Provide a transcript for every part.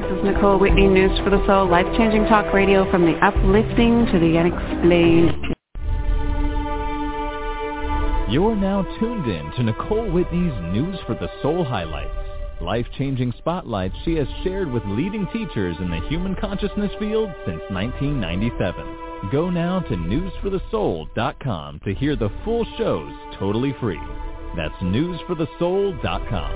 is Nicole Whitney, News for the Soul, life-changing talk radio from the uplifting to the unexplained. You're now tuned in to Nicole Whitney's News for the Soul highlights, life-changing spotlights she has shared with leading teachers in the human consciousness field since 1997. Go now to newsforthesoul.com to hear the full shows totally free. That's newsforthesoul.com.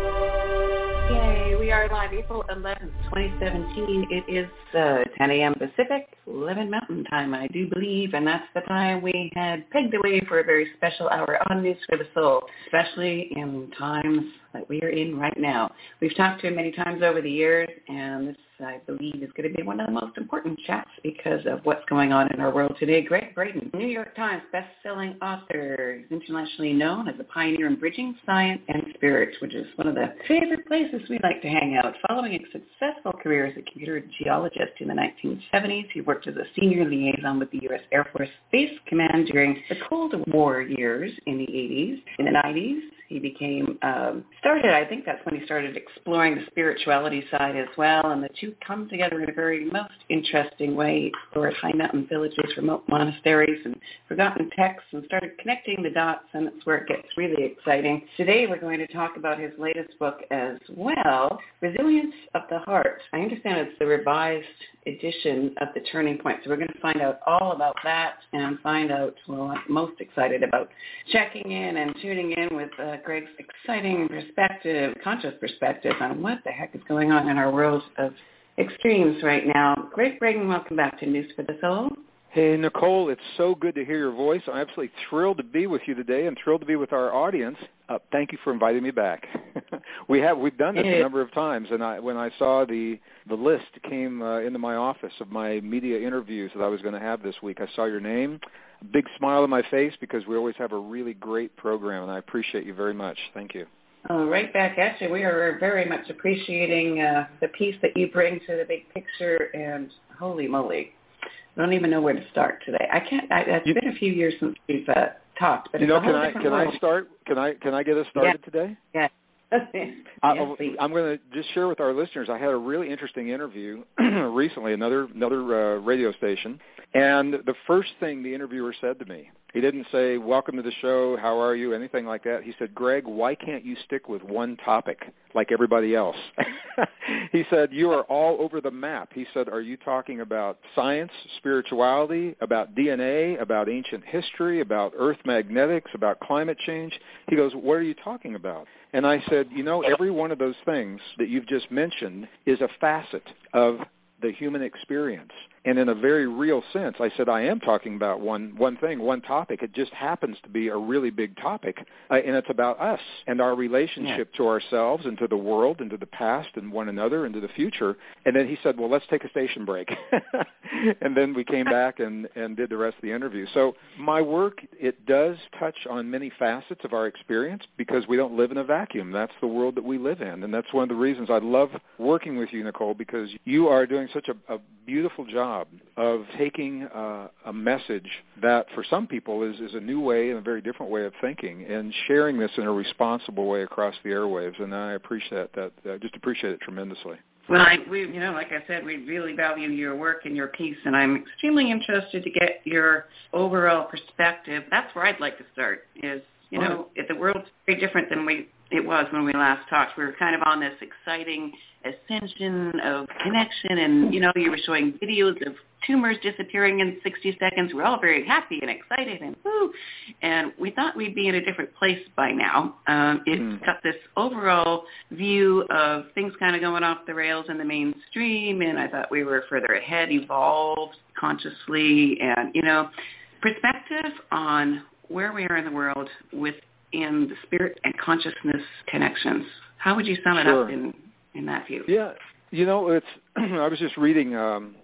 Yay, we are live April 11th, 2017. It is 10 a.m. Pacific, 11 Mountain Time, I do believe, and that's the time we had pegged away for a very special hour on News for the Soul, especially in times that we are in right now. We've talked to him many times over the years, and this, I believe, is going to be one of the most important chats because of what's going on in our world today. Greg Braden, New York Times best-selling author, is internationally known as a pioneer in bridging science and spirit, which is one of the favorite places we like to hang out. Following a successful career as a computer geologist in the 1970s, he worked as a senior liaison with the U.S. Air Force Space Command during the Cold War years in the 80s. In the 90s, he became, I think that's when he started exploring the spirituality side as well, and the two come together in a very most interesting way. He explored high mountain villages, remote monasteries, and forgotten texts, and started connecting the dots, and that's where it gets really exciting. Today we're going to talk about his latest book as well, Resilience of the Heart. I understand it's the revised edition of The Turning Point, so we're going to find out all about that and find out, well, I'm most excited about checking in and tuning in with Greg's exciting perspective, conscious perspective on what the heck is going on in our world of extremes right now. Greg Braden, welcome back to News for the Soul. Hey, Nicole, it's so good to hear your voice. I'm absolutely thrilled to be with you today and thrilled to be with our audience. Thank you for inviting me back. We've done this a number of times, and when I saw the list came into my office of my media interviews that I was going to have this week, I saw your name, a big smile on my face because we always have a really great program, and I appreciate you very much. Thank you. Right back at you. We are very much appreciating the piece that you bring to the big picture, and holy moly. I don't even know where to start today. It's been a few years since we've talked, but can I start? Can I get us started today? Yeah. I'm going to just share with our listeners. I had a really interesting interview recently, another radio station, and the first thing the interviewer said to me, he didn't say, "Welcome to the show, how are you?" anything like that. He said, "Greg, why can't you stick with one topic like everybody else?" He said, "You are all over the map." He said, "Are you talking about science, spirituality, about DNA, about ancient history, about earth magnetics, about climate change?" He goes, "What are you talking about?" And I said, every one of those things that you've just mentioned is a facet of the human experience. And in a very real sense, I said, I am talking about one thing, one topic. It just happens to be a really big topic, and it's about us and our relationship to ourselves and to the world and to the past and one another and to the future. And then he said, well, let's take a station break. And then we came back and did the rest of the interview. So my work, it does touch on many facets of our experience because we don't live in a vacuum. That's the world that we live in. And that's one of the reasons I love working with you, Nicole, because you are doing such a beautiful job of taking a message that for some people is a new way and a very different way of thinking and sharing this in a responsible way across the airwaves. And I appreciate that. I just appreciate it tremendously. Well, like I said, we really value your work and your piece, and I'm extremely interested to get your overall perspective. That's where I'd like to start is, the world's very different than it was when we last talked. We were kind of on this exciting ascension of connection, and, you were showing videos of tumors disappearing in 60 seconds. We're all very happy and excited and woo. And we thought we'd be in a different place by now. It's got this overall view of things kind of going off the rails in the mainstream, and I thought we were further ahead, evolved consciously, and, perspective on where we are in the world within the spirit and consciousness connections. How would you sum it up in that view? Yeah, it's I was just reading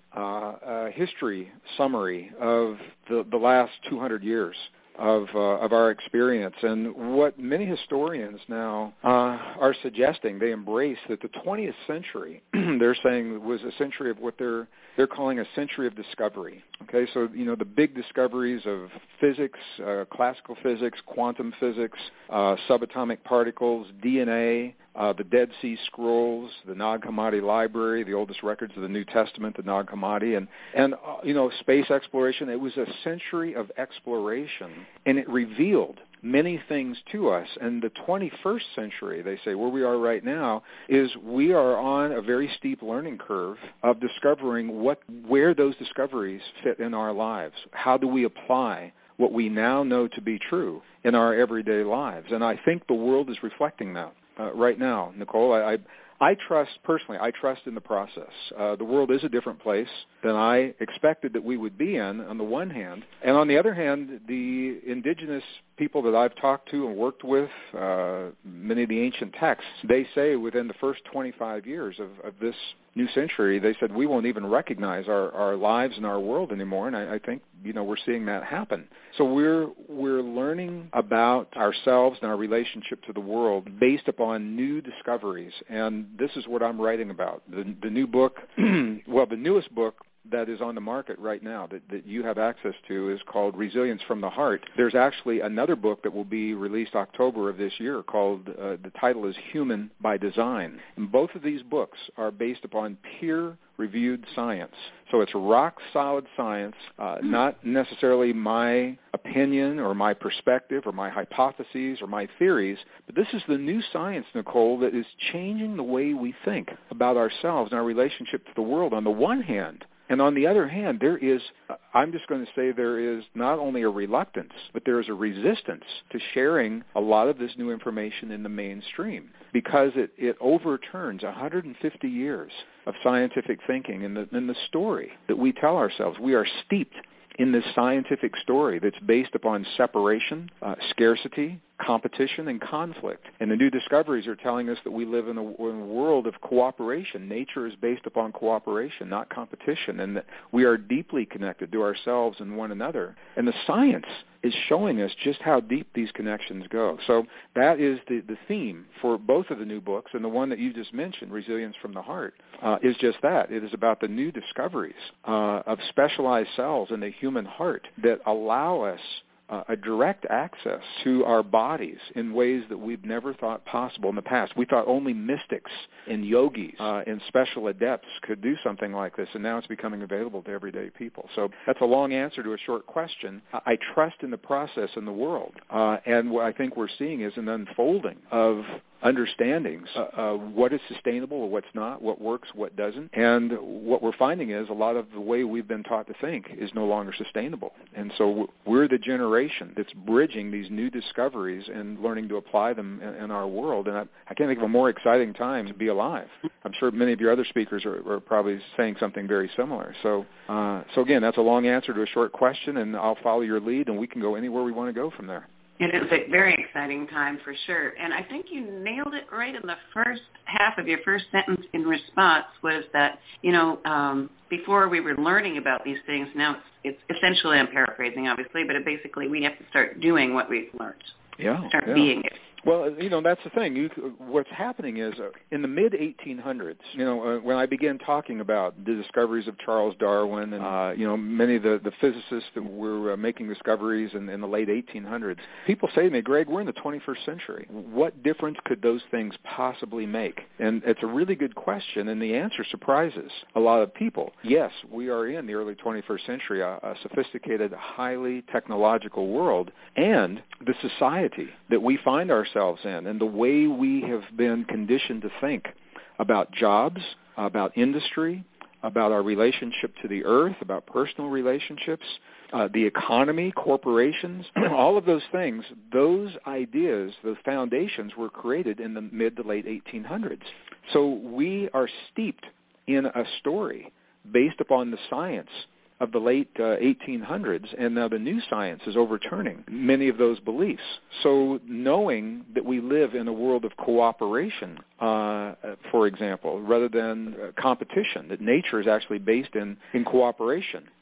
a history summary of the last 200 years of our experience, and what many historians now are suggesting, they embrace that the 20th century, they're saying, was a century of what they're calling a century of discovery. Okay, so the big discoveries of physics, classical physics, quantum physics, subatomic particles, DNA, the Dead Sea Scrolls, the Nag Hammadi Library, the oldest records of the New Testament, the Nag Hammadi, and space exploration. It was a century of exploration, and it revealed many things to us. And the 21st century, they say, where we are right now, is we are on a very steep learning curve of discovering where those discoveries fit in our lives. How do we apply what we now know to be true in our everyday lives? And I think the world is reflecting that right now, Nicole. I trust in the process. The world is a different place than I expected that we would be in, on the one hand. And on the other hand, the indigenous people that I've talked to and worked with, many of the ancient texts, they say within the first 25 years of this new century, they said we won't even recognize our lives and our world anymore. And I think, we're seeing that happen. So we're learning about ourselves and our relationship to the world based upon new discoveries. And this is what I'm writing about. The new book, the newest book that is on the market right now that you have access to is called Resilience from the Heart. There's actually another book that will be released October of this year called, the title is Human by Design. And both of these books are based upon peer-reviewed science. So it's rock-solid science, not necessarily my opinion or my perspective or my hypotheses or my theories, but this is the new science, Nicole, that is changing the way we think about ourselves and our relationship to the world on the one hand. And on the other hand, I'm just going to say there is not only a reluctance, but there is a resistance to sharing a lot of this new information in the mainstream because it overturns 150 years of scientific thinking and the story that we tell ourselves. We are steeped in this scientific story that's based upon separation, scarcity, competition, and conflict. And the new discoveries are telling us that we live in a world of cooperation. Nature is based upon cooperation, not competition, and that we are deeply connected to ourselves and one another. And the science is showing us just how deep these connections go. So that is the theme for both of the new books, and the one that you just mentioned, Resilience from the Heart, is just that. It is about the new discoveries of specialized cells in the human heart that allow us a direct access to our bodies in ways that we've never thought possible in the past. We thought only mystics and yogis and special adepts could do something like this, and now it's becoming available to everyday people. So that's a long answer to a short question. I trust in the process in the world, and what I think we're seeing is an unfolding of understandings what is sustainable or what's not, what works, what doesn't. And what we're finding is a lot of the way we've been taught to think is no longer sustainable. And so we're the generation that's bridging these new discoveries and learning to apply them in our world. And I can't think of a more exciting time to be alive. I'm sure many of your other speakers are probably saying something very similar. So again, that's a long answer to a short question, and I'll follow your lead, and we can go anywhere we want to go from there. It is a very exciting time for sure. And I think you nailed it right in the first half of your first sentence in response was that, before we were learning about these things, now it's essentially, I'm paraphrasing obviously, but basically we have to start doing what we've learned. Start being it. Well, that's the thing. What's happening is in the mid-1800s, when I began talking about the discoveries of Charles Darwin and, many of the physicists that were making discoveries in the late 1800s, people say to me, Greg, we're in the 21st century. What difference could those things possibly make? And it's a really good question, and the answer surprises a lot of people. Yes, we are in the early 21st century, a sophisticated, highly technological world, and the society that we find ourselves in and the way we have been conditioned to think about jobs, about industry, about our relationship to the earth, about personal relationships, the economy, corporations, all of those things, those ideas, those foundations were created in the mid to late 1800s. So we are steeped in a story based upon the science of the late 1800s, and now the new science is overturning many of those beliefs. So knowing that we live in a world of cooperation, for example, rather than competition, that nature is actually based in cooperation.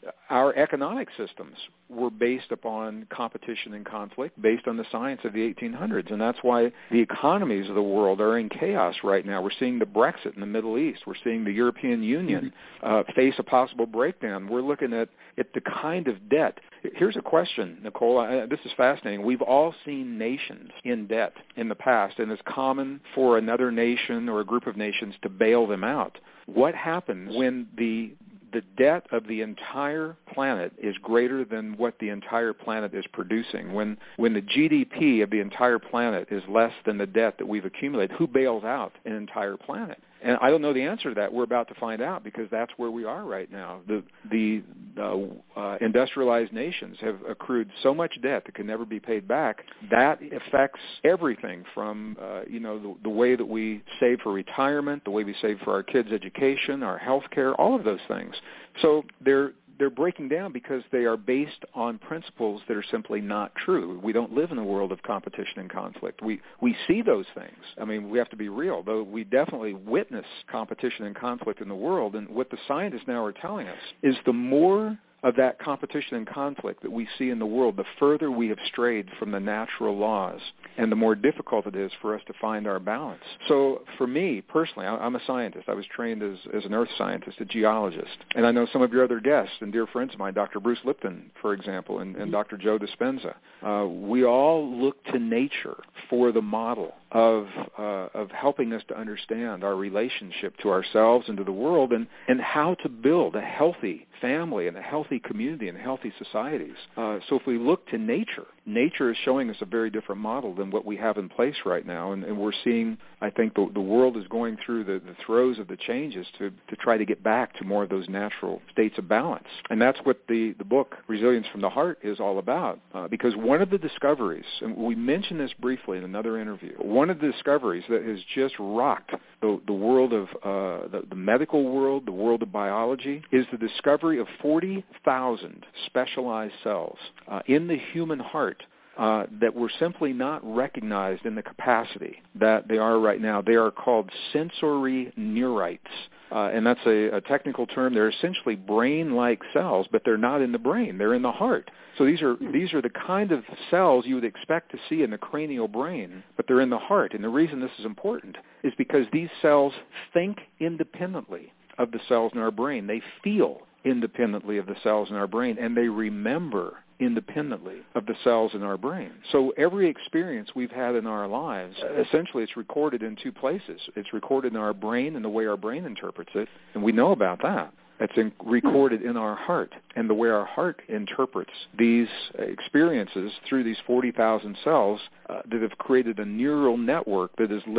our economic systems were based upon competition and conflict, based on the science of the 1800s. And that's why the economies of the world are in chaos right now. We're seeing the Brexit in the Middle East. We're seeing the European Union face a possible breakdown. We're looking at the kind of debt. Here's a question, Nicole. This is fascinating. We've all seen nations in debt in the past, and it's common for another nation or a group of nations to bail them out. What happens when the debt of the entire planet is greater than what the entire planet is producing? When the GDP of the entire planet is less than the debt that we've accumulated, who bails out an entire planet? And I don't know the answer to that. We're about to find out, because that's where we are right now. The industrialized nations have accrued so much debt that can never be paid back. That affects everything from the way that we save for retirement, the way we save for our kids' education, our health care, all of those things. So they're breaking down because they are based on principles that are simply not true. We don't live in a world of competition and conflict. We see those things. I mean, we have to be real, though we definitely witness competition and conflict in the world. And what the scientists now are telling us is the more of that competition and conflict that we see in the world, the further we have strayed from the natural laws, and the more difficult it is for us to find our balance. So for me, personally, I'm a scientist. I was trained as an earth scientist, a geologist. And I know some of your other guests and dear friends of mine, Dr. Bruce Lipton, for example, and Dr. Joe Dispenza. We all look to nature for the model of helping us to understand our relationship to ourselves and to the world, and how to build a healthy family and a healthy community and healthy societies. So if we look to nature is showing us a very different model than what we have in place right now. And we're seeing, I think, the world is going through the throes of the changes to try to get back to more of those natural states of balance. And that's what the book, Resilience from the Heart, is all about. Because one of the discoveries, and we mentioned this briefly in another interview, one of the discoveries that has just rocked the world of the medical world, the world of biology, is the discovery of 40,000 specialized cells in the human heart that were simply not recognized in the capacity that they are right now. They are called sensory neurites. And that's a technical term. They're essentially brain-like cells, but they're not in the brain. They're in the heart. So these are the kind of cells you would expect to see in the cranial brain, but they're in the heart. And the reason this is important is because these cells think independently of the cells in our brain. They feel independently of the cells in our brain, and they remember independently of the cells in our brain. So every experience we've had in our lives, essentially it's recorded in two places. It's recorded in our brain and the way our brain interprets it, and we know about that. It's recorded in our heart, and the way our heart interprets these experiences through these 40,000 cells that have created a neural network that is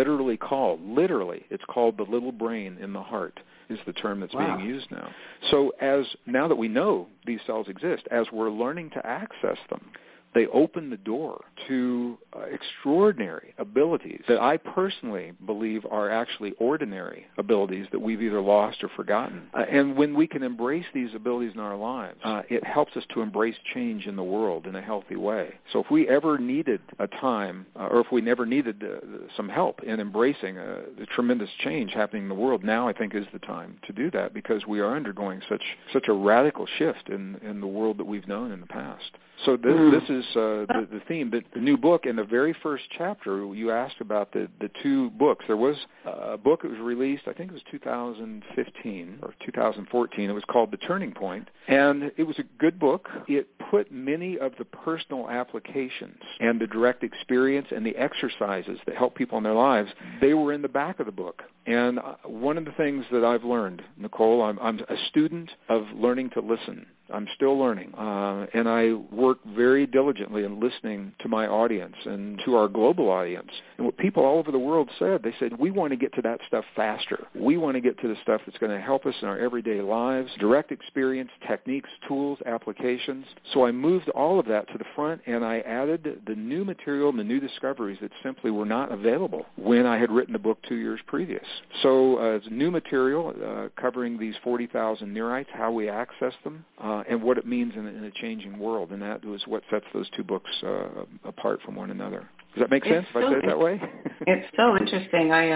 it's called the little brain in the heart, is the term that's being used now. So now that we know these cells exist, as we're learning to access them, they open the door to extraordinary abilities that I personally believe are actually ordinary abilities that we've either lost or forgotten. And when we can embrace these abilities in our lives, it helps us to embrace change in the world in a healthy way. So if we ever needed a time, or if we never needed some help in embracing the tremendous change happening in the world, now I think is the time to do that, because we are undergoing such a radical shift in the world that we've known in the past. So this is the theme. The new book, in the very first chapter, you asked about the two books. There was a book that was released, I think it was 2015 or 2014. It was called The Turning Point, and it was a good book. It put many of the personal applications and the direct experience and the exercises that help people in their lives, they were in the back of the book. And one of the things that I've learned, Nicole, I'm a student of learning to listen. I'm still learning, and I work very diligently in listening to my audience and to our global audience. And what people all over the world said, they said, we want to get to that stuff faster. We want to get to the stuff that's going to help us in our everyday lives, direct experience, techniques, tools, applications. So I moved all of that to the front, and I added the new material and the new discoveries that simply were not available when I had written the book 2 years previous. So it's new material covering these 40,000 neurites, how we access them, and what it means in a changing world. And that was what sets those two books apart from one another. Does that make sense if I say it that way? It's so interesting.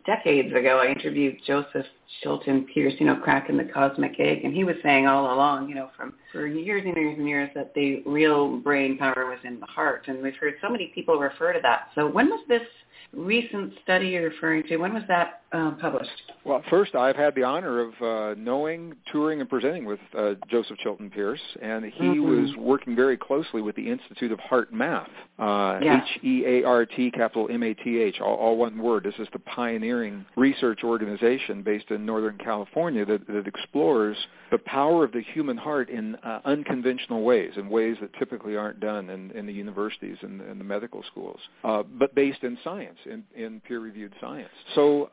decades ago, I interviewed Joseph Chilton Pierce, cracking the cosmic egg, and he was saying all along, for years and years and years that the real brain power was in the heart, and we've heard so many people refer to that. So when was this recent study you're referring to? When was that published? Well, first, I've had the honor of knowing, touring, and presenting with Joseph Chilton Pierce, and he was working very closely with the Institute of Heart Math, H-E-A-R-T, capital M-A-T-H, all one word. This is the pioneering research organization based in Northern California that explores the power of the human heart in unconventional ways, in ways that typically aren't done in the universities and the medical schools, but based in science, in peer-reviewed science. So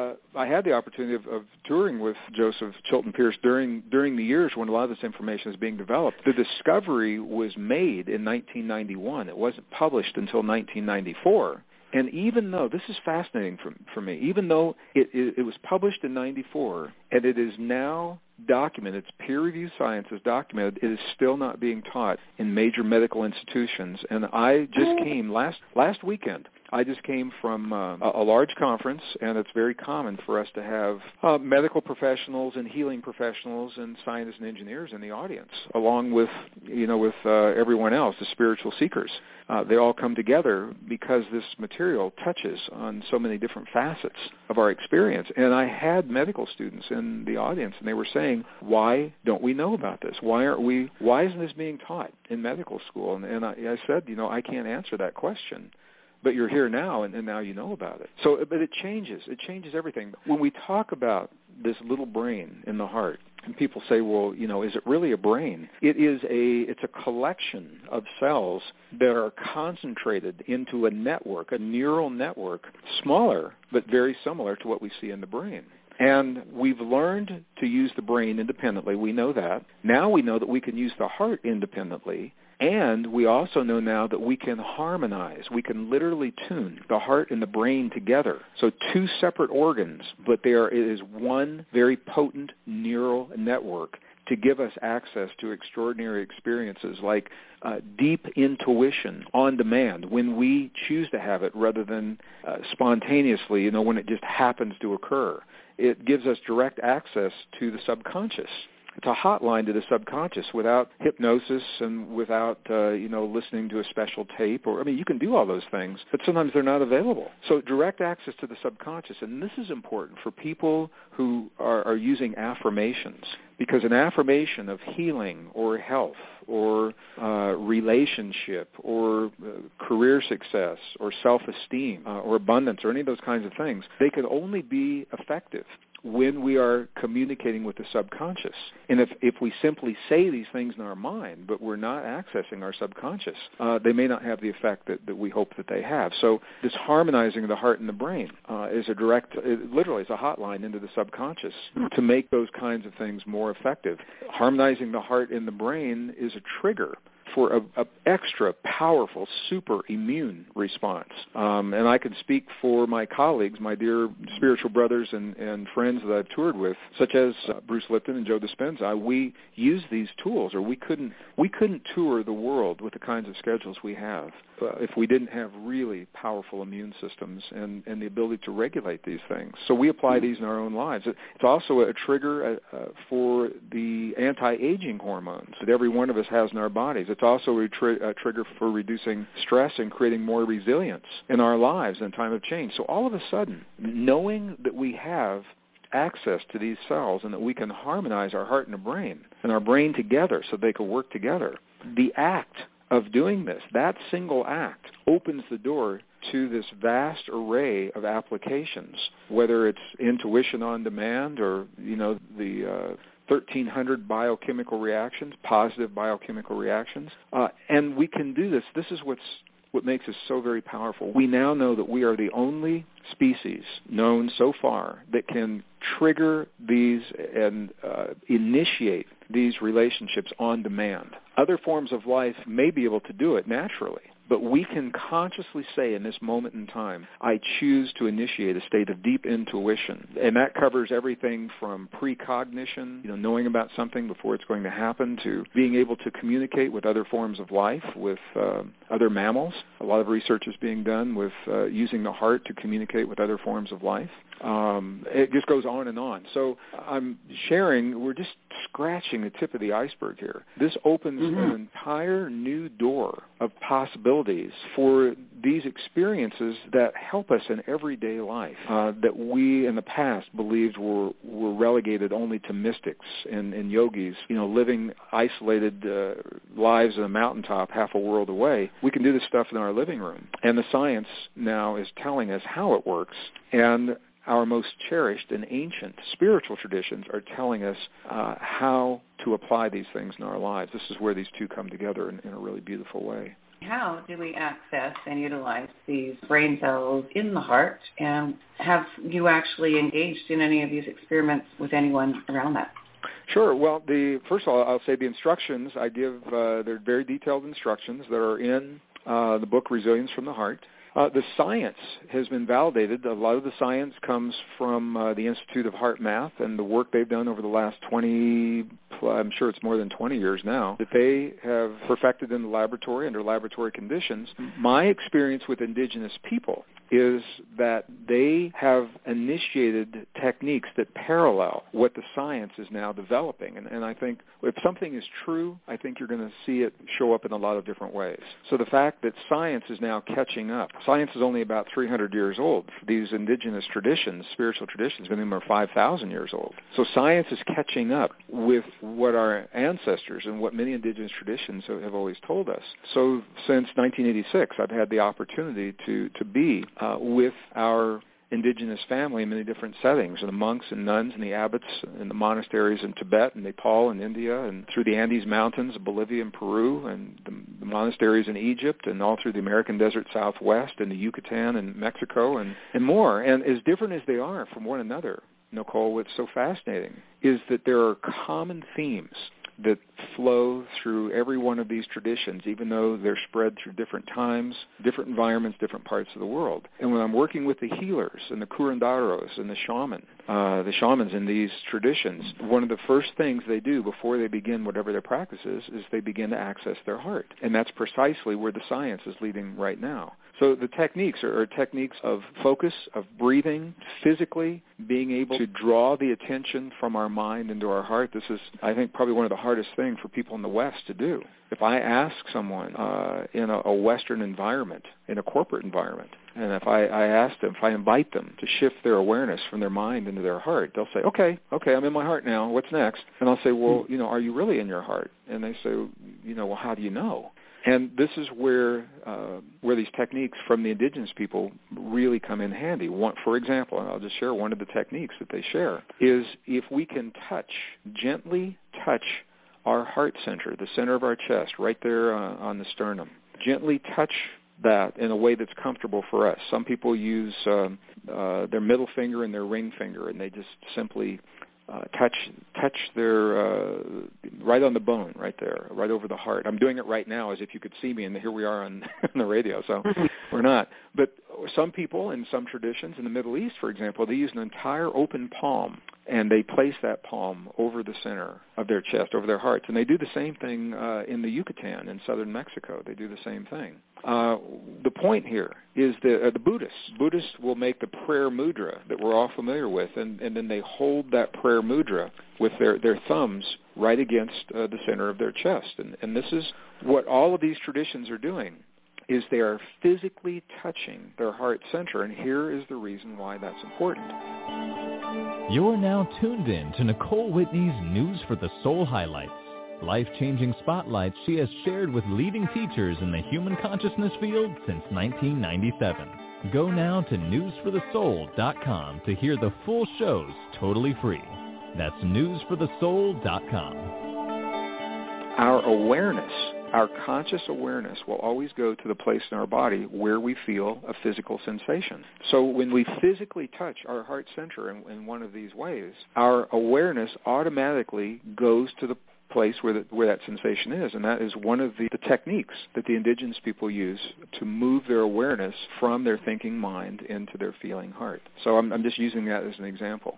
I had the opportunity of touring with Joseph Chilton Pierce during the years when a lot of this information is being developed. The discovery was made in 1991. It wasn't published until 1994. And even though, this is fascinating for me, even though it was published in 94 and it is now documented, it's peer-reviewed science is documented, it is still not being taught in major medical institutions. And I just came last weekend. I just came from a large conference, and it's very common for us to have medical professionals and healing professionals and scientists and engineers in the audience, along with everyone else, the spiritual seekers. They all come together because this material touches on so many different facets of our experience. And I had medical students in the audience, and they were saying, "Why don't we know about this? Why isn't this being taught in medical school?" And I said, I can't answer that question. But you're here now, and now you know about it. So, but it changes. It changes everything. When we talk about this little brain in the heart, and people say, well, is it really a brain? It's a collection of cells that are concentrated into a network, a neural network, smaller but very similar to what we see in the brain. And we've learned to use the brain independently. We know that. Now we know that we can use the heart independently. And we also know now that we can harmonize. We can literally tune the heart and the brain together. So two separate organs, but it is one very potent neural network to give us access to extraordinary experiences like deep intuition on demand when we choose to have it rather than spontaneously, when it just happens to occur. It gives us direct access to the subconscious. It's a hotline to the subconscious without hypnosis and without, listening to a special tape. You can do all those things, but sometimes they're not available. So direct access to the subconscious, and this is important for people who are using affirmations, because an affirmation of healing or health or relationship or career success or self-esteem or abundance or any of those kinds of things, they can only be effective when we are communicating with the subconscious. And if we simply say these things in our mind, but we're not accessing our subconscious, they may not have the effect that we hope that they have. So this harmonizing of the heart and the brain is literally is a hotline into the subconscious to make those kinds of things more effective. Harmonizing the heart and the brain is a trigger for an extra powerful super immune response. And I can speak for my colleagues, my dear spiritual brothers and friends that I've toured with, such as Bruce Lipton and Joe Dispenza. We use these tools, or we couldn't tour the world with the kinds of schedules we have if we didn't have really powerful immune systems and the ability to regulate these things. So we apply these in our own lives. It's also a trigger for the anti-aging hormones that every one of us has in our bodies. It's also a trigger for reducing stress and creating more resilience in our lives in a time of change. So all of a sudden, knowing that we have access to these cells and that we can harmonize our heart and our brain together so they can work together, the act of doing this, that single act, opens the door to this vast array of applications, whether it's intuition on demand or, the 1,300 biochemical reactions, positive biochemical reactions. And we can do this. This is what makes us so very powerful. We now know that we are the only species known so far that can trigger these and initiate these relationships on demand. Other forms of life may be able to do it naturally, But we can consciously say in this moment in time, I choose to initiate a state of deep intuition. And that covers everything from precognition, knowing about something before it's going to happen, to being able to communicate with other forms of life, with other mammals. A lot of research is being done with using the heart to communicate with other forms of life. It just goes on and on. So I'm sharing, we're just scratching the tip of the iceberg here. This opens an entire new door of possibilities for these experiences that help us in everyday life, that we in the past believed were relegated only to mystics and yogis, living isolated lives on a mountaintop half a world away. We can do this stuff in our living room. And the science now is telling us how it works. And our most cherished and ancient spiritual traditions are telling us how to apply these things in our lives. This is where these two come together in a really beautiful way. How do we access and utilize these brain cells in the heart? And have you actually engaged in any of these experiments with anyone around that? Sure. Well, first of all, I'll say the instructions I give, they're very detailed instructions that are in the book Resilience from the Heart. The science has been validated. A lot of the science comes from the Institute of Heart Math and the work they've done over the last 20, I'm sure it's more than 20 years now, that they have perfected in the laboratory under laboratory conditions. My experience with indigenous people is that they have initiated techniques that parallel what the science is now developing. And I think if something is true, I think you're going to see it show up in a lot of different ways. So the fact that science is now catching up. Science is only about 300 years old. These indigenous traditions, spiritual traditions, many of them are 5,000 years old. So science is catching up with what our ancestors and what many indigenous traditions have always told us. So since 1986, I've had the opportunity to be with our indigenous family in many different settings, and the monks and nuns and the abbots and the monasteries in Tibet and Nepal and India and through the Andes Mountains of Bolivia and Peru and the monasteries in Egypt and all through the American Desert Southwest and the Yucatan and Mexico and more. And as different as they are from one another, Nicole, what's so fascinating is that there are common themes that flow through every one of these traditions, even though they're spread through different times, different environments, different parts of the world. And when I'm working with the healers and the curanderos and the shamans in these traditions, one of the first things they do before they begin whatever their practice is they begin to access their heart. And that's precisely where the science is leading right now. So the techniques are techniques of focus, of breathing, physically being able to draw the attention from our mind into our heart. This is, I think, probably one of the hardest things for people in the West to do. If I ask someone in a Western environment, in a corporate environment, and if I ask them, if I invite them to shift their awareness from their mind into their heart, they'll say, okay, I'm in my heart now. What's next? And I'll say, well, are you really in your heart? And they say, well, how do you know? And this is where these techniques from the indigenous people really come in handy. For example, and I'll just share one of the techniques that they share, is if we can gently touch our heart center, the center of our chest, right there on the sternum, gently touch that in a way that's comfortable for us. Some people use their middle finger and their ring finger, and they just simply touch their right on the bone, right there, right over the heart. I'm doing it right now as if you could see me, and here we are on the radio, so we're not. But some people in some traditions in the Middle East, for example, they use an entire open palm, and they place that palm over the center of their chest, over their hearts. And they do the same thing in the Yucatan in southern Mexico. They do the same thing. The point here is that the Buddhists will make the prayer mudra that we're all familiar with, and then they hold that prayer mudra with their thumbs right against the center of their chest. And this is what all of these traditions are doing, is they are physically touching their heart center, and here is the reason why that's important. You're now tuned in to Nicole Whitney's News for the Soul highlights. Life-changing spotlights she has shared with leading teachers in the human consciousness field since 1997. Go now to newsforthesoul.com to hear the full shows totally free. That's newsforthesoul.com. Our awareness, our conscious awareness, will always go to the place in our body where we feel a physical sensation. So when we physically touch our heart center in one of these ways, our awareness automatically goes to the place where that sensation is, and that is one of the techniques that the indigenous people use to move their awareness from their thinking mind into their feeling heart. So I'm just using that as an example.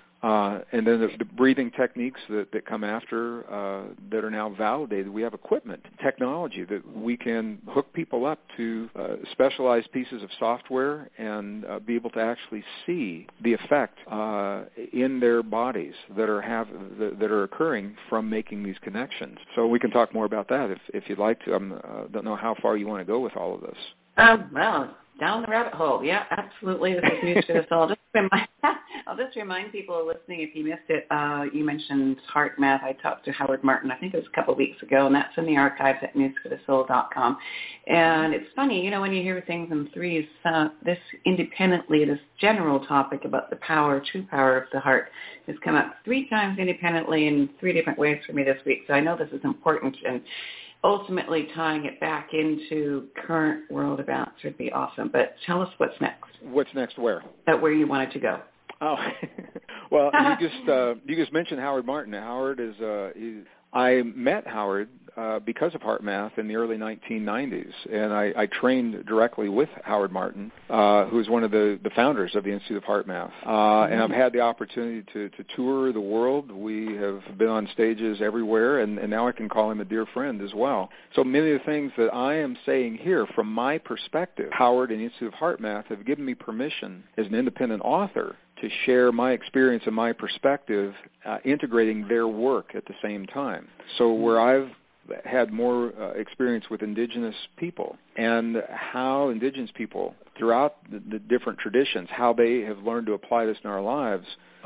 And then the breathing techniques that come after that are now validated. We have equipment, technology that we can hook people up to specialized pieces of software and be able to actually see the effect in their bodies that are occurring from making these connections. So we can talk more about that if you'd like to. I don't know how far you want to go with all of this. Well, down the rabbit hole. Yeah, absolutely. This is news for us all. I'll just remind people listening, if you missed it, you mentioned HeartMath. I talked to Howard Martin, I think it was a couple of weeks ago, and that's in the archives at newsforthesoul.com. And it's funny, when you hear things in threes, this independently, this general topic about the true power of the heart has come up 3 times independently in 3 different ways for me this week. So I know this is important, and ultimately tying it back into current world events would be awesome. But tell us what's next. What's next where? Where you wanted to go. Oh, well, you just mentioned Howard Martin. Howard is I met Howard because of HeartMath in the early 1990s, and I trained directly with Howard Martin, who is one of the founders of the Institute of HeartMath. And I've had the opportunity to tour the world. We have been on stages everywhere, and now I can call him a dear friend as well. So many of the things that I am saying here from my perspective, Howard and the Institute of HeartMath have given me permission as an independent author to share my experience and my perspective, integrating their work at the same time. So where I've had more experience with indigenous people and how indigenous people throughout the different traditions, how they have learned to apply this in our lives,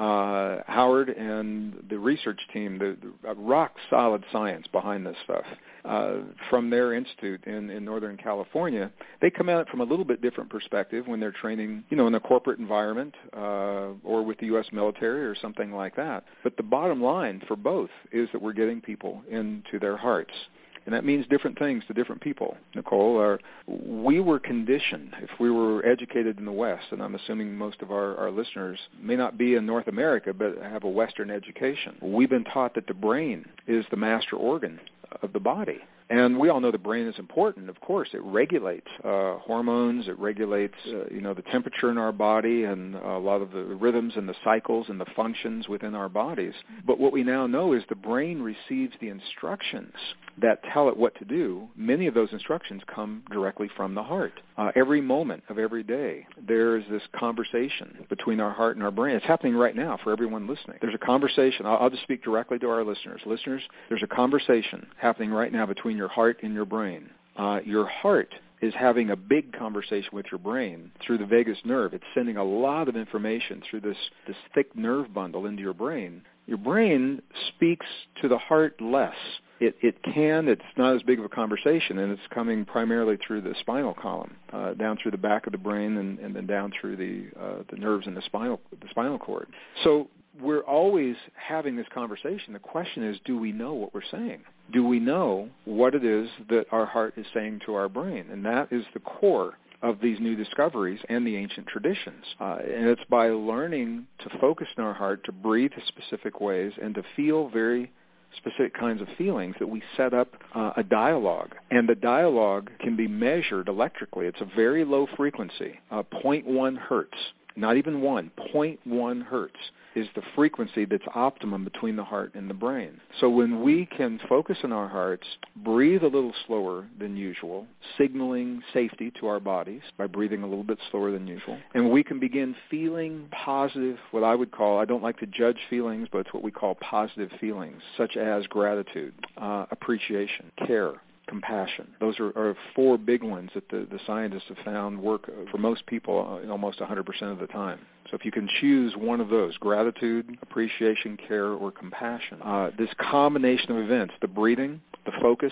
Howard and the research team, the rock-solid science behind this stuff, from their institute in Northern California, they come at it from a little bit different perspective when they're training, in a corporate environment or with the U.S. military or something like that. But the bottom line for both is that we're getting people into their hearts. And that means different things to different people, Nicole. We were conditioned, if we were educated in the West, and I'm assuming most of our listeners may not be in North America but have a Western education. We've been taught that the brain is the master organ of the body. And we all know the brain is important. Of course, it regulates hormones. It regulates, the temperature in our body and a lot of the rhythms and the cycles and the functions within our bodies. But what we now know is the brain receives the instructions that tell it what to do. Many of those instructions come directly from the heart. Every moment of every day, there's this conversation between our heart and our brain. It's happening right now for everyone listening. There's a conversation. I'll just speak directly to our listeners. Listeners, there's a conversation happening right now between your heart and your brain. Your heart is having a big conversation with your brain through the vagus nerve. It's sending a lot of information through this thick nerve bundle into your brain. Your brain speaks to the heart less. It's not as big of a conversation, and it's coming primarily through the spinal column, down through the back of the brain and then down through the nerves in the spinal cord. So we're always having this conversation. The question is, do we know what we're saying? Do we know what it is that our heart is saying to our brain? And that is the core of these new discoveries and the ancient traditions. And it's by learning to focus in our heart, to breathe in specific ways, and to feel very specific kinds of feelings that we set up a dialogue. And the dialogue can be measured electrically. It's a very low frequency, 0.1 hertz, not even 0.1 hertz is the frequency that's optimum between the heart and the brain. So when we can focus on our hearts, breathe a little slower than usual, signaling safety to our bodies by breathing a little bit slower than usual, and we can begin feeling positive, what I would call, I don't like to judge feelings, but it's what we call positive feelings, such as gratitude, appreciation, care, compassion. Those are 4 big ones that the scientists have found work for most people almost 100% of the time. So if you can choose one of those, gratitude, appreciation, care, or compassion, this combination of events, the breathing, the focus,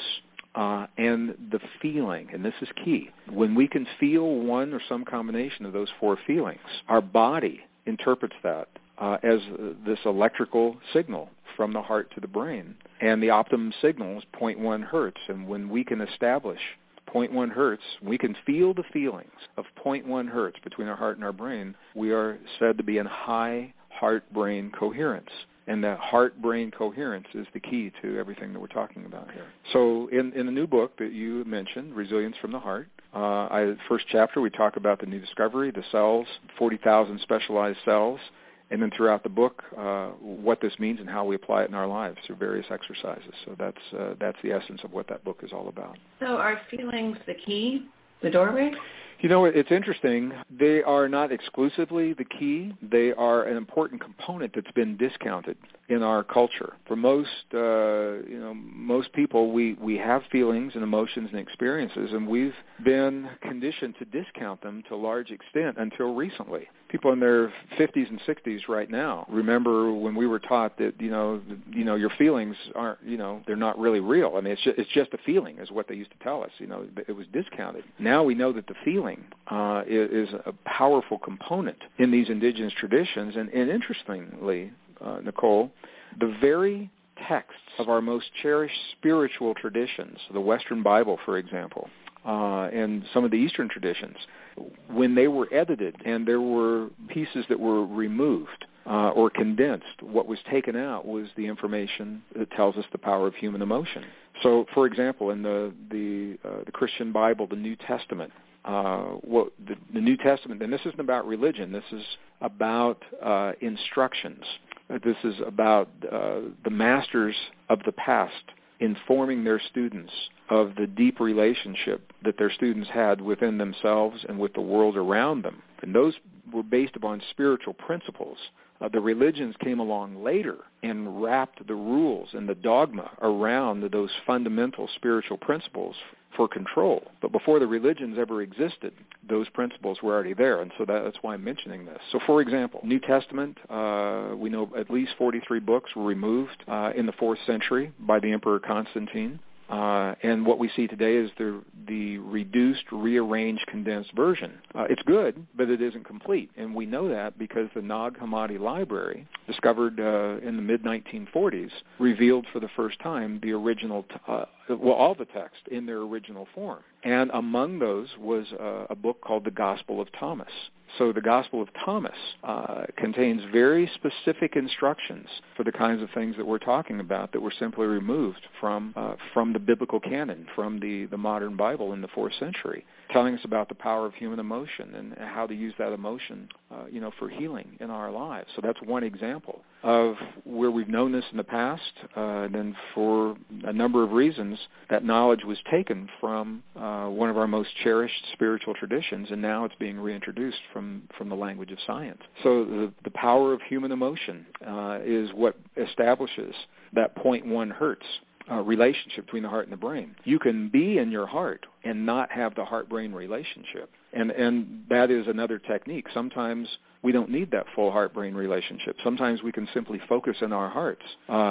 and the feeling, and this is key. When we can feel one or some combination of those 4 feelings, our body interprets that as this electrical signal from the heart to the brain. And the optimum signal is 0.1 hertz. And when we can establish 0.1 hertz, we can feel the feelings of 0.1 hertz between our heart and our brain, we are said to be in high heart-brain coherence. And that heart-brain coherence is the key to everything that we're talking about here. So in the new book that you mentioned, Resilience from the Heart, first chapter we talk about the new discovery, the cells, 40,000 specialized cells, and then throughout the book, what this means and how we apply it in our lives through various exercises. So that's the essence of what that book is all about. So are feelings the key, the doorway? You know, it's interesting. They are not exclusively the key. They are an important component that's been discounted in our culture. For most people, we have feelings and emotions and experiences, and we've been conditioned to discount them to a large extent until recently. People in their 50s and 60s right now remember when we were taught that your feelings aren't, they're not really real. I mean, it's just a feeling is what they used to tell us. It was discounted. Now we know that the feeling is a powerful component in these indigenous traditions, and interestingly, Nicole, the very texts of our most cherished spiritual traditions, the Western Bible, for example, and some of the Eastern traditions, when they were edited and there were pieces that were removed or condensed, what was taken out was the information that tells us the power of human emotion. So, for example, in the Christian Bible, the New Testament, the New Testament, and this isn't about religion, this is about instructions. This is about the masters of the past informing their students of the deep relationship that their students had within themselves and with the world around them. And those were based upon spiritual principles. The religions came along later and wrapped the rules and the dogma around those fundamental spiritual principles for control. But before the religions ever existed, those principles were already there, and so that's why I'm mentioning this. So, for example, New Testament, we know at least 43 books were removed in the 4th century by the Emperor Constantine. And what we see today is the reduced, rearranged, condensed version. It's good, but it isn't complete. And we know that because the Nag Hammadi Library, discovered in the mid-1940s, revealed for the first time the original, all the text in their original form. And among those was a book called the Gospel of Thomas. So the Gospel of Thomas contains very specific instructions for the kinds of things that we're talking about that were simply removed from the biblical canon, from the modern Bible in the 4th century, telling us about the power of human emotion and how to use that emotion, for healing in our lives. So that's one example of where we've known this in the past, and then for a number of reasons, that knowledge was taken from one of our most cherished spiritual traditions, and now it's being reintroduced from the language of science. So the power of human emotion is what establishes that 0.1 hertz relationship between the heart and the brain. You can be in your heart and not have the heart-brain relationship. And that is another technique. Sometimes we don't need that full heart-brain relationship. Sometimes we can simply focus in our hearts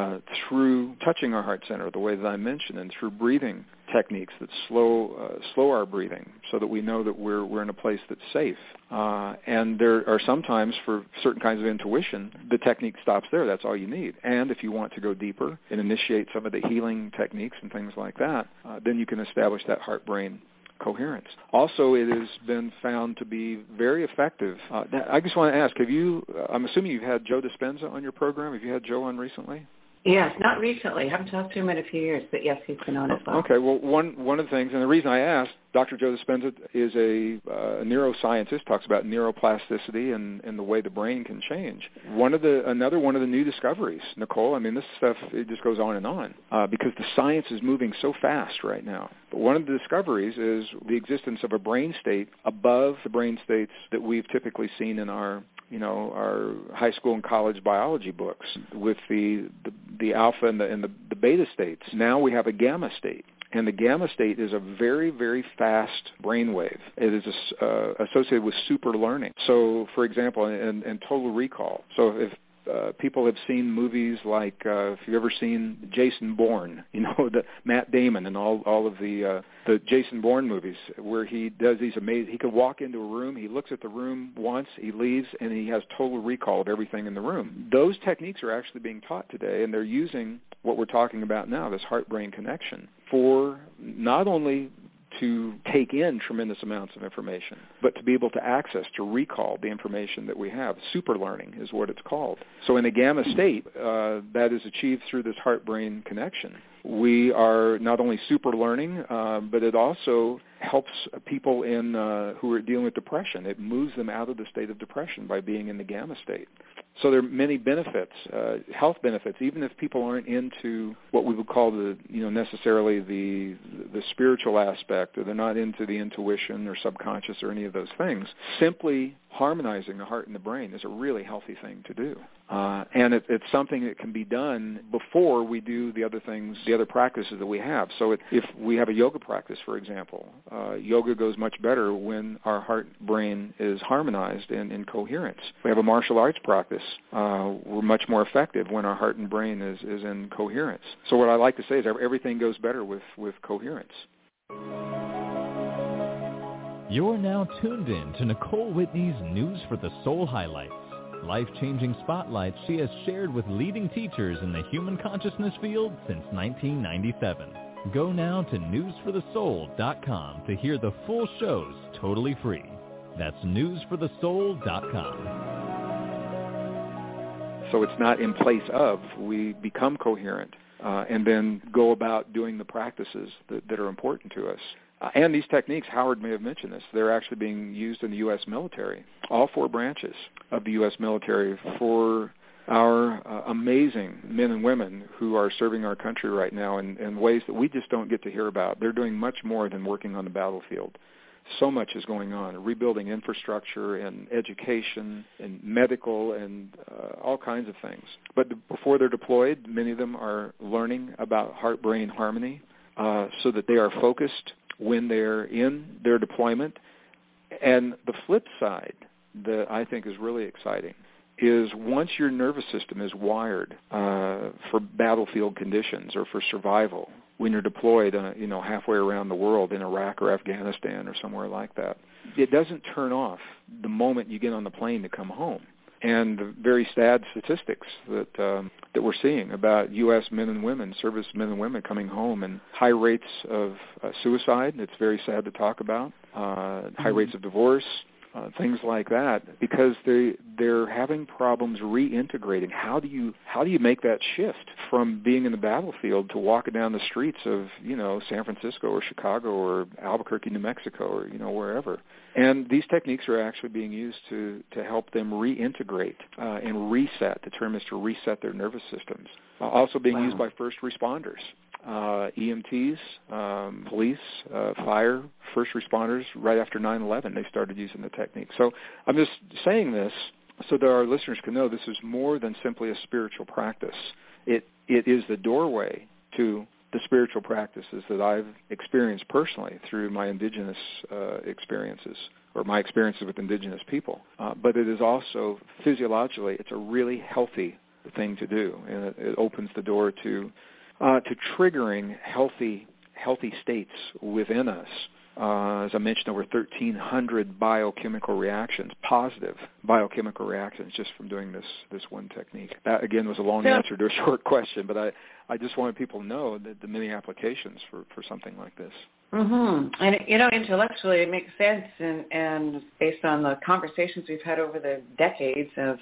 through touching our heart center, the way that I mentioned, and through breathing techniques that slow our breathing so that we know that we're in a place that's safe. And there are sometimes, for certain kinds of intuition, the technique stops there. That's all you need. And if you want to go deeper and initiate some of the healing techniques and things like that, then you can establish that heart-brain coherence. Also, it has been found to be very effective. I just want to ask, I'm assuming you've had Joe Dispenza on your program. Have you had Joe on recently? Yes, not recently. I haven't talked to him in a few years, but yes, he's been on as well. Okay, well, one of the things, and the reason I asked, Dr. Joe Dispenza is a neuroscientist, talks about neuroplasticity and the way the brain can change. Another one of the new discoveries, Nicole, I mean, this stuff, it just goes on and on, because the science is moving so fast right now. But one of the discoveries is the existence of a brain state above the brain states that we've typically seen in our high school and college biology books with the alpha and the beta states. Now we have a gamma state. And the gamma state is a very, very fast brainwave. It is associated with super learning. So, for example, and total recall. So if people have seen movies like, if you've ever seen Jason Bourne, the Matt Damon and all of the Jason Bourne movies, where he does these amazing, he can walk into a room, he looks at the room once, he leaves, and he has total recall of everything in the room. Those techniques are actually being taught today, and they're using what we're talking about now, this heart-brain connection, for not only to take in tremendous amounts of information, but to be able to access, to recall the information that we have. Super learning is what it's called. So in a gamma state, that is achieved through this heart-brain connection. We are not only super learning, but it also helps people who are dealing with depression. It moves them out of the state of depression by being in the gamma state. So there are many benefits, health benefits, even if people aren't into what we would call necessarily the spiritual aspect, or they're not into the intuition or subconscious or any of those things. Simply harmonizing the heart and the brain is a really healthy thing to do. And it's something that can be done before we do the other things, the other practices that we have. So if we have a yoga practice, for example, yoga goes much better when our heart-brain is harmonized and in coherence. We have a martial arts practice. We're much more effective when our heart and brain is in coherence. So what I like to say is everything goes better with coherence. You're now tuned in to Nicole Whitney's News for the Soul highlights. Life-changing spotlights she has shared with leading teachers in the human consciousness field since 1997. Go now to newsforthesoul.com to hear the full shows totally free. That's newsforthesoul.com. So it's not in place of. We become coherent and then go about doing the practices that are important to us. And these techniques, Howard may have mentioned this, they're actually being used in the U.S. military, all 4 branches of the U.S. military, for our amazing men and women who are serving our country right now in ways that we just don't get to hear about. They're doing much more than working on the battlefield. So much is going on, rebuilding infrastructure and education and medical and all kinds of things. But before they're deployed, many of them are learning about heart-brain harmony so that they are focused when they're in their deployment. And the flip side that I think is really exciting is once your nervous system is wired for battlefield conditions or for survival, when you're deployed halfway around the world in Iraq or Afghanistan or somewhere like that, it doesn't turn off the moment you get on the plane to come home. And the very sad statistics that we're seeing about U.S. men and women, service men and women coming home, and high rates of suicide. It's very sad to talk about. High rates of divorce, things like that, because they're having problems reintegrating. How do you make that shift from being in the battlefield to walking down the streets of San Francisco or Chicago or Albuquerque, New Mexico, or wherever? And these techniques are actually being used to help them reintegrate and reset. The term is to reset their nervous systems. Also being used by first responders. EMTs, police, fire, first responders. Right after 9/11, they started using the technique. So I'm just saying this so that our listeners can know this is more than simply a spiritual practice. It is the doorway to the spiritual practices that I've experienced personally through my indigenous experiences, or my experiences with indigenous people. But it is also, physiologically, it's a really healthy thing to do, and it opens the door to triggering healthy states within us. As I mentioned, over 1,300 biochemical reactions, positive biochemical reactions, just from doing this one technique. That, again, was a long answer to a short question, but I just wanted people to know that the many applications for something like this. Mm-hmm. And, intellectually it makes sense, and based on the conversations we've had over the decades of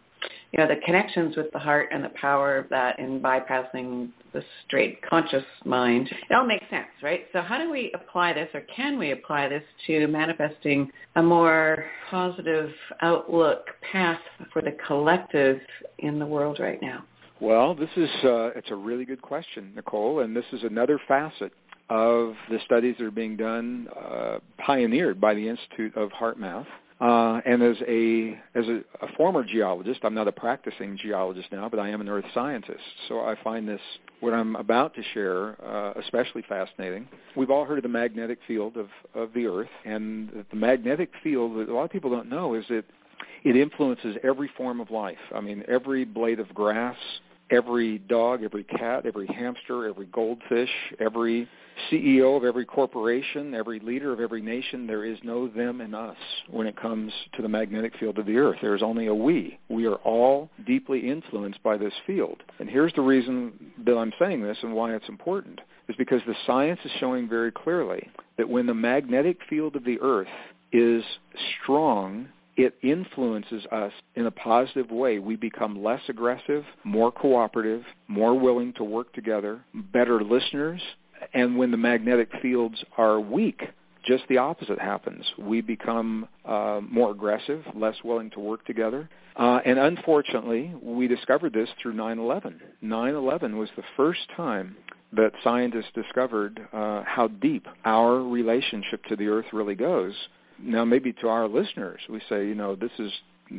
the connections with the heart and the power of that in bypassing the straight conscious mind. It all makes sense, right? So how do we apply this, or can we apply this to manifesting a more positive outlook path for the collective in the world right now? Well, this is it's a really good question, Nicole, and this is another facet of the studies that are being done, pioneered by the Institute of HeartMath. And as a former geologist, I'm not a practicing geologist now, but I am an earth scientist. So I find this, what I'm about to share, especially fascinating. We've all heard of the magnetic field of the earth, and the magnetic field, that a lot of people don't know, is that it influences every form of life. I mean, every blade of grass, every dog, every cat, every hamster, every goldfish, every CEO of every corporation, every leader of every nation. There is no them and us when it comes to the magnetic field of the earth. There is only a we. We are all deeply influenced by this field. And here's the reason that I'm saying this and why it's important. is because the science is showing very clearly that when the magnetic field of the Earth is strong, it influences us in a positive way. We become less aggressive, more cooperative, more willing to work together, better listeners. And when the magnetic fields are weak, just the opposite happens. We become more aggressive, less willing to work together. And unfortunately, we discovered this through 9/11. 9/11 was the first time that scientists discovered how deep our relationship to the Earth really goes. Now, maybe to our listeners, we say, this is,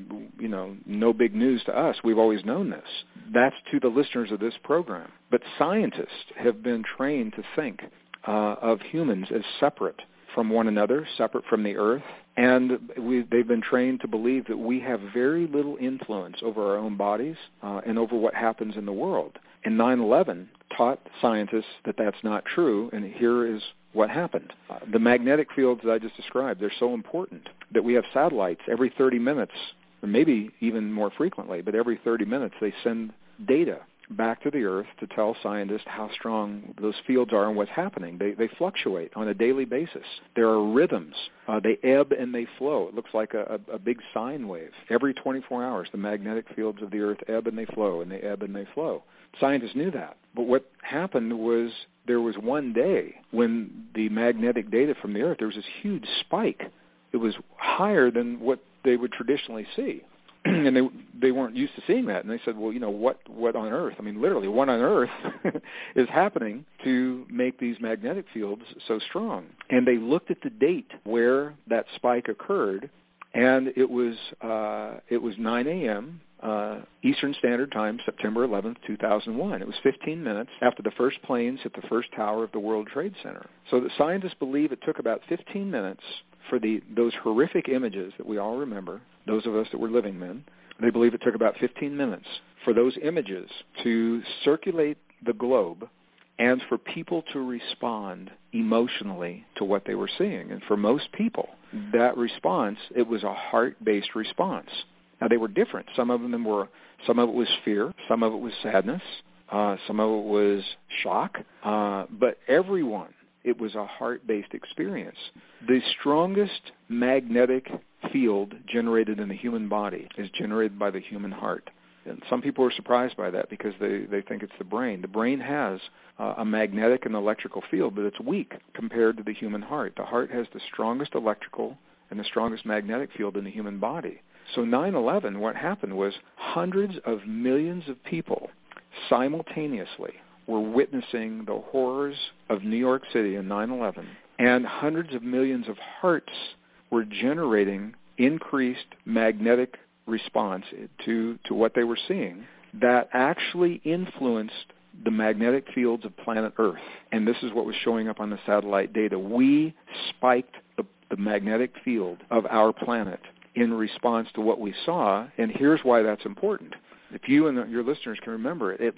no big news to us. We've always known this. That's to the listeners of this program. But scientists have been trained to think of humans as separate from one another, separate from the Earth, and they've been trained to believe that we have very little influence over our own bodies and over what happens in the world. And 9/11 taught scientists that that's not true, and here is what happened. The magnetic fields that I just described, they're so important that we have satellites every 30 minutes, or maybe even more frequently, but every 30 minutes they send data back to the Earth to tell scientists how strong those fields are and what's happening. They fluctuate on a daily basis. There are rhythms. They ebb and they flow. It looks like a big sine wave. Every 24 hours, the magnetic fields of the Earth ebb and they flow, and they ebb and they flow. Scientists knew that. But what happened was there was one day when the magnetic data from the Earth, there was this huge spike. It was higher than what they would traditionally see. And they weren't used to seeing that. And they said, well, what on earth? I mean, literally, what on earth is happening to make these magnetic fields so strong? And they looked at the date where that spike occurred, and it was 9 a.m., Eastern Standard Time, September 11th, 2001. It was 15 minutes after the first planes hit the first tower of the World Trade Center. So the scientists believe it took about 15 minutes for those horrific images that we all remember, those of us that were living then. They believe it took about 15 minutes for those images to circulate the globe and for people to respond emotionally to what they were seeing. And for most people, that response, it was a heart-based response. Now, they were different. Some of it was fear, some of it was sadness, some of it was shock, but everyone, it was a heart-based experience. The strongest magnetic field generated in the human body is generated by the human heart. And some people are surprised by that because they think it's the brain. The brain has a magnetic and electrical field, but it's weak compared to the human heart. The heart has the strongest electrical and the strongest magnetic field in the human body. So 9/11, what happened was hundreds of millions of people simultaneously were witnessing the horrors of New York City in 9/11, and hundreds of millions of hearts were generating increased magnetic response to what they were seeing that actually influenced the magnetic fields of planet Earth. And this is what was showing up on the satellite data. We spiked the magnetic field of our planet in response to what we saw, and here's why that's important. If you and your listeners can remember it, at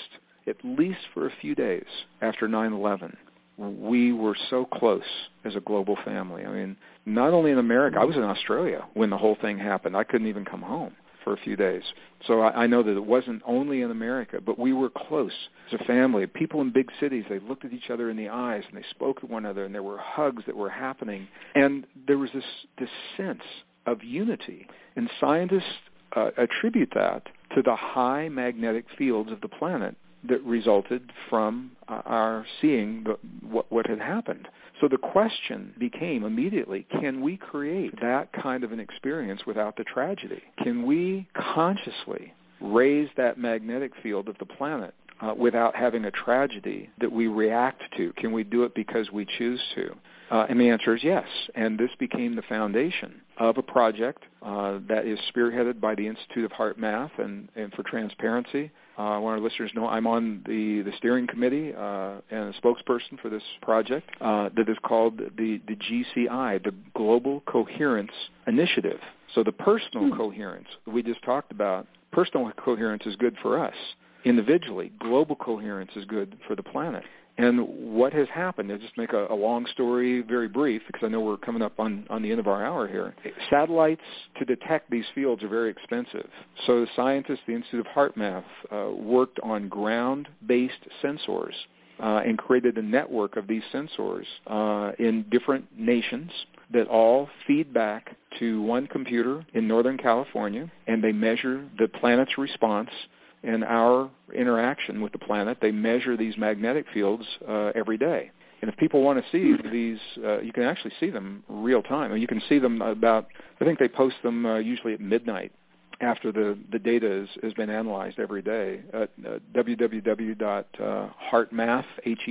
least for a few days after 9/11, we were so close as a global family. I mean, not only in America, I was in Australia when the whole thing happened. I couldn't even come home for a few days. So I know that it wasn't only in America, but we were close as a family. People in big cities, they looked at each other in the eyes and they spoke to one another, and there were hugs that were happening. And there was this sense of unity. And scientists attribute that to the high magnetic fields of the planet that resulted from our seeing what had happened. So the question became immediately, can we create that kind of an experience without the tragedy? Can we consciously raise that magnetic field of the planet without having a tragedy that we react to? Can we do it because we choose to? And the answer is yes. And this became the foundation of a project that is spearheaded by the Institute of Heart Math and for Transparency. I want our listeners to know I'm on the steering committee and a spokesperson for this project that is called the GCI, the Global Coherence Initiative. So the personal coherence we just talked about, personal coherence is good for us. Individually, global coherence is good for the planet. And what has happened, I'll just make a long story very brief because I know we're coming up on the end of our hour here. Satellites to detect these fields are very expensive. So the scientists, the Institute of Heart Math, worked on ground-based sensors and created a network of these sensors in different nations that all feed back to one computer in Northern California, and they measure the planet's response and our interaction with the planet. They measure these magnetic fields every day. And if people want to see these, you can actually see them real time. And you can see them I think they post them usually at midnight after the data has been analyzed every day at www.heartmath,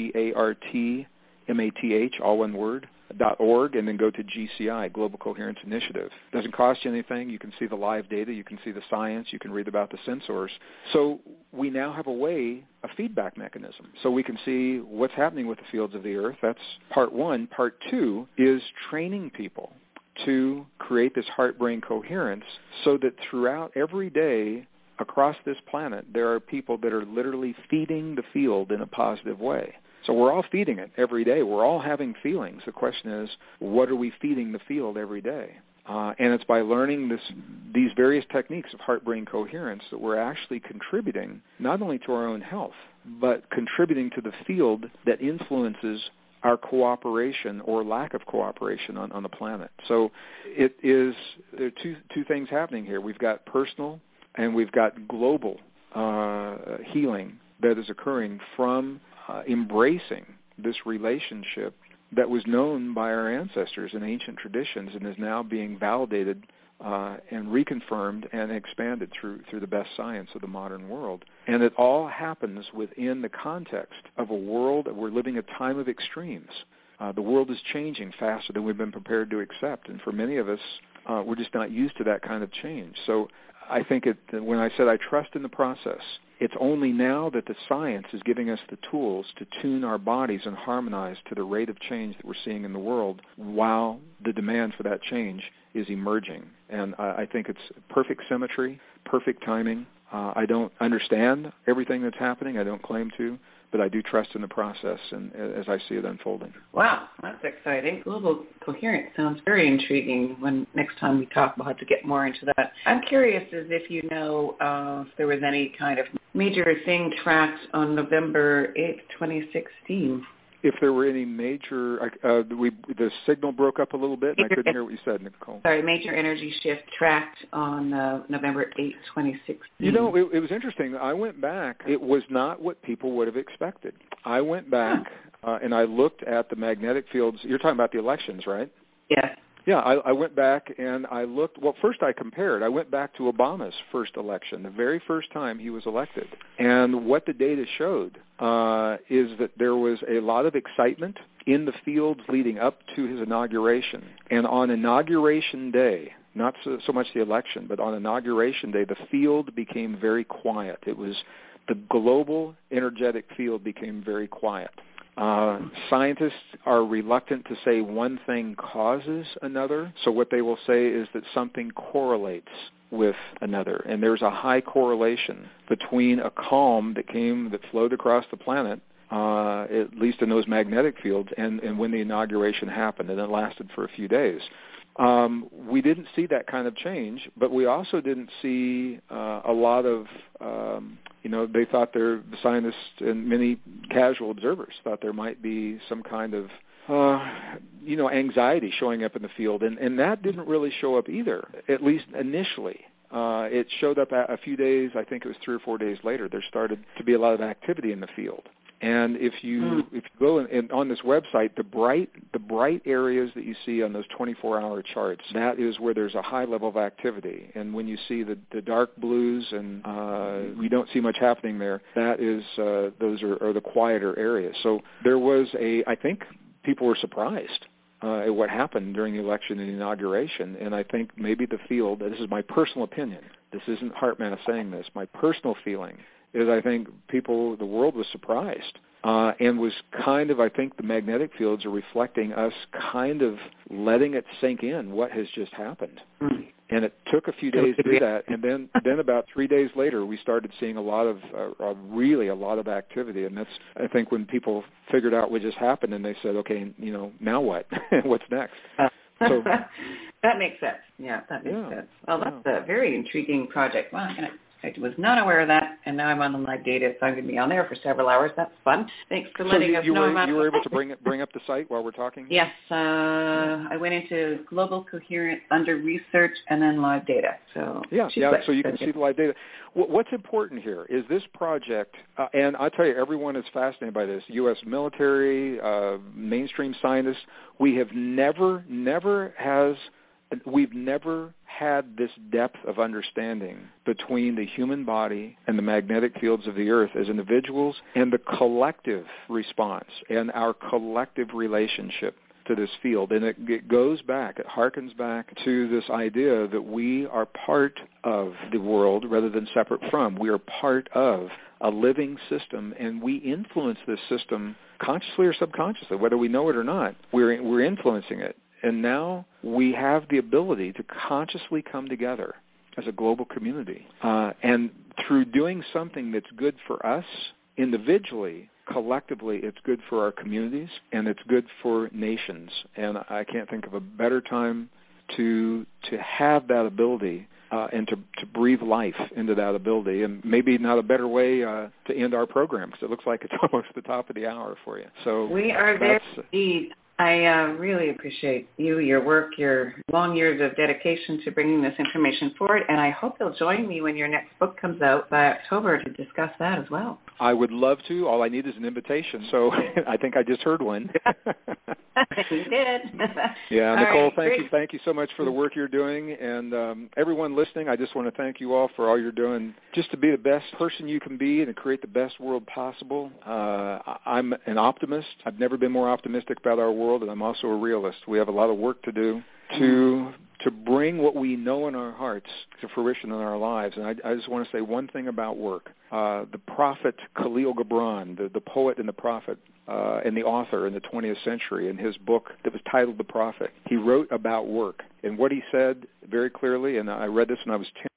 HEARTMATH, all one word, .org, and then go to GCI, Global Coherence Initiative. It doesn't cost you anything. You can see the live data. You can see the science. You can read about the sensors. So we now have a feedback mechanism. So we can see what's happening with the fields of the Earth. That's part one. Part two is training people to create this heart-brain coherence so that throughout every day across this planet, there are people that are literally feeding the field in a positive way. So we're all feeding it every day. We're all having feelings. The question is, what are we feeding the field every day? And it's by learning these various techniques of heart-brain coherence that we're actually contributing not only to our own health, but contributing to the field that influences our cooperation or lack of cooperation on the planet. So there are two things happening here. We've got personal and we've got global healing that is occurring from embracing this relationship that was known by our ancestors in ancient traditions and is now being validated and reconfirmed and expanded through the best science of the modern world. And it all happens within the context of a world that we're living a time of extremes. The world is changing faster than we've been prepared to accept, and for many of us, we're just not used to that kind of change. So I think when I said I trust in the process, it's only now that the science is giving us the tools to tune our bodies and harmonize to the rate of change that we're seeing in the world while the demand for that change is emerging. And I think it's perfect symmetry, perfect timing. I don't understand everything that's happening. I don't claim to, but I do trust in the process and as I see it unfolding. Wow, that's exciting. Global coherence sounds very intriguing. When next time we talk, we'll have to get more into that. I'm curious as if you know if there was any kind of major thing tracked on November 8th, 2016. If there were any major, the signal broke up a little bit, and I couldn't hear what you said, Nicole. Sorry, major energy shift tracked on November 8th, 2016. You know, it was interesting. I went back. It was not what people would have expected. I went back and I looked at the magnetic fields. You're talking about the elections, right? Yes. Yeah, I went back and I looked. Well, first I compared. I went back to Obama's first election, the very first time he was elected. And what the data showed is that there was a lot of excitement in the fields leading up to his inauguration. And on Inauguration Day, not so much the election, but on Inauguration Day, the field became very quiet. It was the global energetic field became very quiet. Scientists are reluctant to say one thing causes another, so what they will say is that something correlates with another, and there's a high correlation between a calm that flowed across the planet, at least in those magnetic fields, and when the inauguration happened, and it lasted for a few days. We didn't see that kind of change, but we also didn't see a lot of, they thought the scientists and many casual observers thought there might be some kind of, anxiety showing up in the field, and that didn't really show up either, at least initially. It showed up a few days, I think it was 3 or 4 days later, there started to be a lot of activity in the field. And if you go on this website, the bright areas that you see on those 24-hour charts, that is where there's a high level of activity. And when you see the dark blues and we don't see much happening there, that is those are the quieter areas. So there was I think people were surprised at what happened during the election and the inauguration. And I think maybe the field, this is my personal opinion, this isn't HeartMath saying this, my personal feeling is I think the world was surprised and was kind of, I think the magnetic fields are reflecting us kind of letting it sink in what has just happened. And it took a few days to do that, and then about 3 days later we started seeing a lot of activity, and that's, I think, when people figured out what just happened and they said, okay, now what? What's next? So, that makes sense. Yeah, that makes sense. Well, that's a very intriguing project. Wow, I'm going to I was not aware of that, and now I'm on the live data, so I'm going to be on there for several hours. That's fun. Thanks for letting us know about you were able to bring up the site while we're talking? Yes. I went into Global Coherence under Research and then live data. So so you can see the live data. What's important here is this project, and I'll tell you, everyone is fascinated by this, U.S. military, mainstream scientists. We've never had this depth of understanding between the human body and the magnetic fields of the earth as individuals and the collective response and our collective relationship to this field. And it goes back, it harkens back to this idea that we are part of the world rather than separate from. We are part of a living system, and we influence this system consciously or subconsciously, whether we know it or not. We're influencing it. And now we have the ability to consciously come together as a global community. And through doing something that's good for us individually, collectively, it's good for our communities, and it's good for nations. And I can't think of a better time to have that ability and to breathe life into that ability. And maybe not a better way to end our program, because it looks like it's almost the top of the hour for you. So we are there indeed. I really appreciate you, your work, your long years of dedication to bringing this information forward, and I hope you'll join me when your next book comes out by October to discuss that as well. I would love to. All I need is an invitation, so I think I just heard one. You did. Yeah, Nicole, thank you so much for the work you're doing, and everyone listening, I just want to thank you all for all you're doing just to be the best person you can be and to create the best world possible. I'm an optimist. I've never been more optimistic about our world, and I'm also a realist. We have a lot of work to do to bring what we know in our hearts to fruition in our lives. And I just want to say one thing about work. The prophet Khalil Gibran, the poet and the prophet, and the author in the 20th century, in his book that was titled The Prophet, he wrote about work. And what he said very clearly, and I read this when I was